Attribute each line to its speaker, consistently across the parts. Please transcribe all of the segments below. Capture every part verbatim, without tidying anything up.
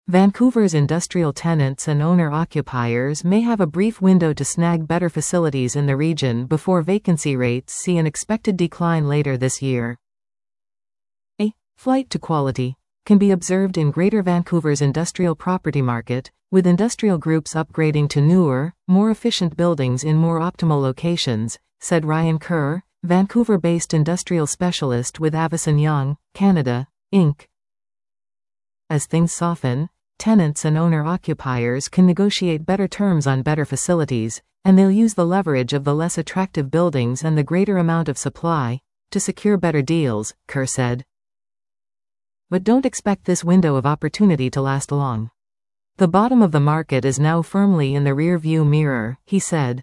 Speaker 1: Vancouver's industrial tenants and owner-occupiers may have a brief window to snag better facilities in the region before vacancy rates see an expected decline later this year. A flight to quality can be observed in Greater Vancouver's industrial property market, with industrial groups upgrading to newer, more efficient buildings in more optimal locations, said Ryan Kerr, Vancouver-based industrial specialist with Avison Young, Canada, Incorporated. As things soften, tenants and owner-occupiers can negotiate better terms on better facilities, and they'll use the leverage of the less attractive buildings and the greater amount of supply to secure better deals, Kerr said. But don't expect this window of opportunity to last long. The bottom of the market is now firmly in the rear-view mirror, he said.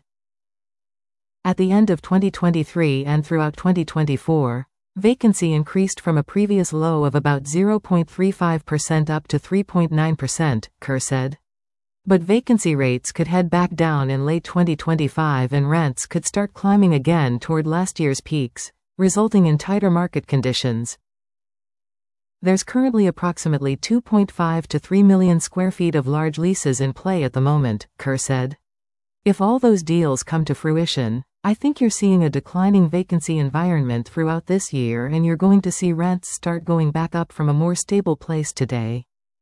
Speaker 1: At the end of twenty twenty-three and throughout twenty twenty-four, vacancy increased from a previous low of about zero point three five percent up to three point nine percent, Kerr said. But vacancy rates could head back down in late twenty twenty-five and rents could start climbing again toward last year's peaks, resulting in tighter market conditions. There's currently approximately two point five to three million square feet of large leases in play at the moment, Kerr said. If all those deals come to fruition, I think you're seeing a declining vacancy environment throughout this year and you're going to see rents start going back up from a more stable place today.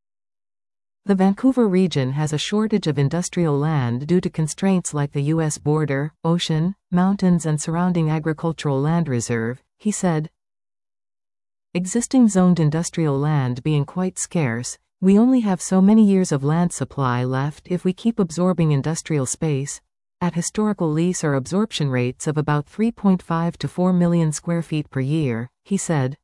Speaker 1: The Vancouver region has a shortage of industrial land due to constraints like the U S border, ocean, mountains and surrounding agricultural land reserve, he said. Existing zoned industrial land being quite scarce, we only have so many years of land supply left if we keep absorbing industrial space, at historical lease or absorption rates of about three point five to four million square feet per year, he said.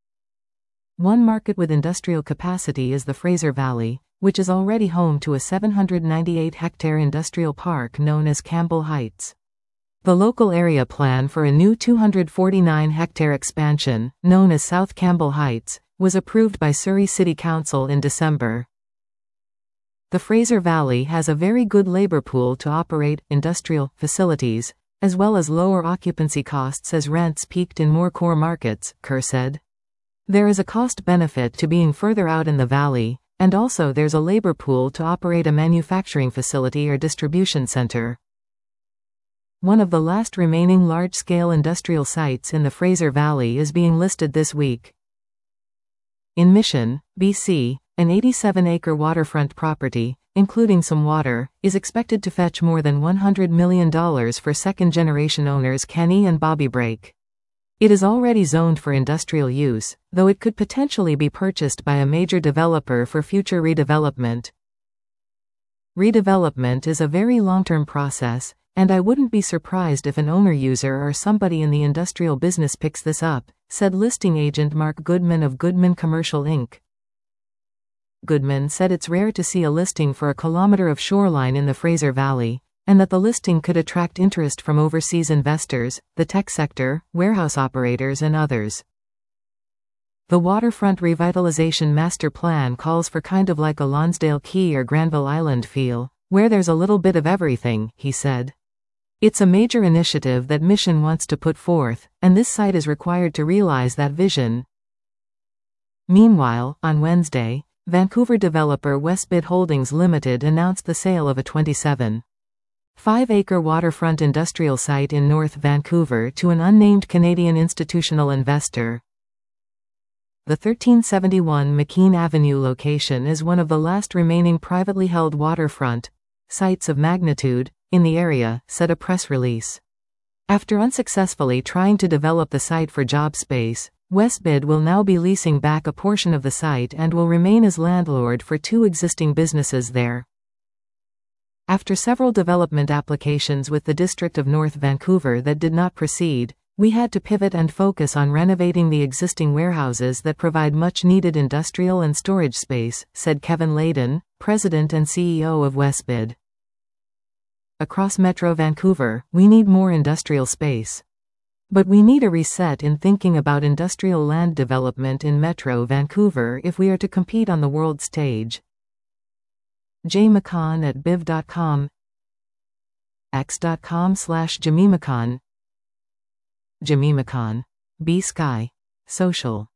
Speaker 1: One market with industrial capacity is the Fraser Valley, which is already home to a seven hundred ninety-eight hectare industrial park known as Campbell Heights. The local area plan for a new two hundred forty-nine hectare expansion, known as South Campbell Heights, was approved by Surrey City Council in December. The Fraser Valley has a very good labor pool to operate industrial facilities, as well as lower occupancy costs as rents peaked in more core markets, Kerr said. There is a cost benefit to being further out in the valley, and also there's a labor pool to operate a manufacturing facility or distribution center. One of the last remaining large-scale industrial sites in the Fraser Valley is being listed this week. In Mission, B C, an eighty-seven acre waterfront property, including some water, is expected to fetch more than one hundred million dollars for second-generation owners Kenny and Bobby Brake. It is already zoned for industrial use, though it could potentially be purchased by a major developer for future redevelopment. Redevelopment is a very long-term process, and I wouldn't be surprised if an owner-user or somebody in the industrial business picks this up, said listing agent Mark Goodman of Goodman Commercial Incorporated. Goodman said it's rare to see a listing for a kilometer of shoreline in the Fraser Valley, and that the listing could attract interest from overseas investors, the tech sector, warehouse operators and others. The waterfront revitalization master plan calls for kind of like a Lonsdale Key or Granville Island feel, where there's a little bit of everything, he said. It's a major initiative that Mission wants to put forth, and this site is required to realize that vision. Meanwhile, on Wednesday, Vancouver developer Westbid Holdings Limited announced the sale of a twenty-seven point five acre waterfront industrial site in North Vancouver to an unnamed Canadian institutional investor. The thirteen seventy-one McKean Avenue location is one of the last remaining privately held waterfront sites of magnitude in the area, said a press release. After unsuccessfully trying to develop the site for job space, Westbid will now be leasing back a portion of the site and will remain as landlord for two existing businesses there. After several development applications with the District of North Vancouver that did not proceed, we had to pivot and focus on renovating the existing warehouses that provide much-needed industrial and storage space, said Kevin Layden, president and C E O of Westbid. Across Metro Vancouver, we need more industrial space. But we need a reset in thinking about industrial land development in Metro Vancouver if we are to compete on the world stage. Jay McCann at biv dot com, x dot com slash Jimmy McCann, Jimmy McCann, B Sky, Social.